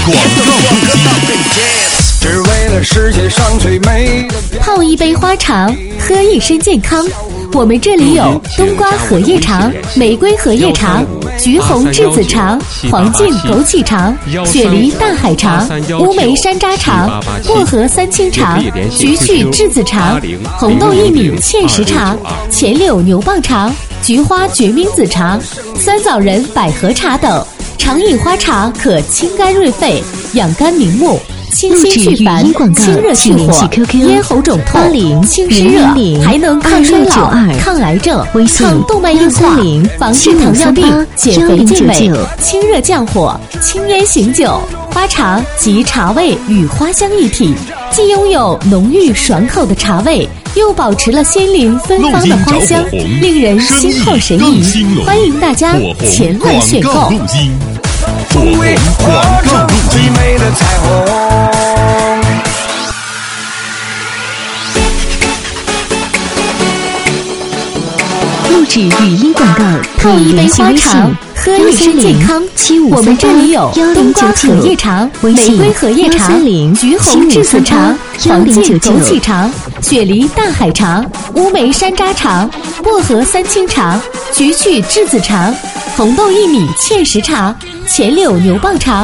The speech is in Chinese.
只为了世界上最美的泡一杯花茶，喝一身健康。我们这里有冬瓜荷叶茶、玫瑰荷叶茶、橘红栀子茶、黄金枸杞茶、雪梨大海茶、乌梅山楂茶、薄荷三清茶、橘趣栀子茶、红豆薏米芡实茶、钱柳牛蒡茶、菊花决明子茶、酸枣仁百合茶等。常饮花茶可清肝润肺、养肝明目、清心祛烦、清热去火、咽喉肿痛、清湿热，还能抗衰老、抗癌症、抗动脉硬化、防治糖尿病、减肥健美、清热降火、清咽醒酒。花茶集茶味与花香一体，既拥有浓郁爽口的茶味，又保持了鲜灵芬芳的花香，令人心旷神怡。欢迎大家前来选购。 风味画中最美的彩虹。 录制语音广告， 泡一杯花茶，喝一身健康。我们这里有冬瓜荷叶茶、玫瑰荷叶茶、橘红栀子茶、黄金枸杞茶、雪梨大海茶、乌梅山楂茶、薄荷三清茶、橘趣栀子茶、红豆薏米芡实茶、钱柳牛蒡茶。